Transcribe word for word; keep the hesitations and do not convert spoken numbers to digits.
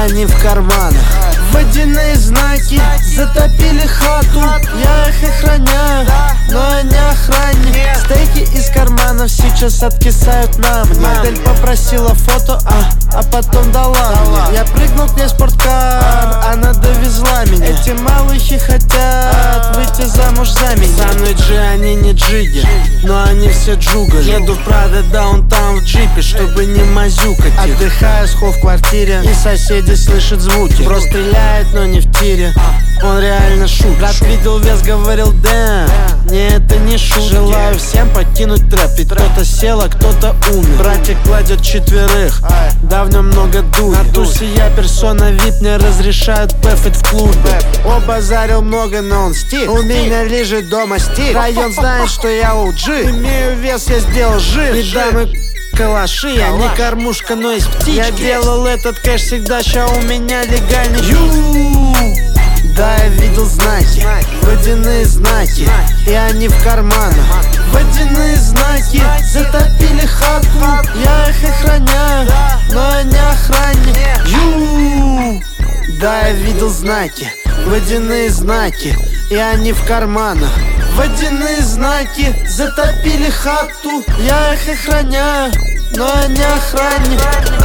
они в карманах. Водяные знаки затопили хату, я их охраняю, но они охранник. Стейки из карманов сейчас откисают на мне. Модель попросила фото, а, а потом дала мне. Я прыгнул к ней в спорткар, она довезла меня. Эти малыши хотят выйти замуж за меня. Со мной джи, они не джиги, но они все джугали. Еду в Прадо даунтаун в джипе, чтобы не мазюкать их. Отдыхаю с хо в квартире, и соседи слышат звуки. Бро стреляет, но не в тире, он реально шутит. Брат видел вес, говорил да, не, это не шутки. Желаю всем покинуть трэп, ведь кто-то сел, а кто-то умер. Братик кладет четверых, да в нем много дури. На тусе я персона вип, мне разрешают пэфить в клубе. Обазарил много, но он стиль, у меня лежит дома стиль. Район знает, что я о джи, имею вес, я сделал жир. И дамы калаши, я не кормушка, но есть птички. Я делал этот кэш всегда, ща у меня легальный ю. Да, я видел знаки, водяные знаки, и они в карманах. Водяные знаки затопили хату, я их охраняю, но они охранник. Ю. Да, я видел знаки, водяные знаки, и они в карманах. Водяные знаки затопили хату, я их охраняю, но они охранник.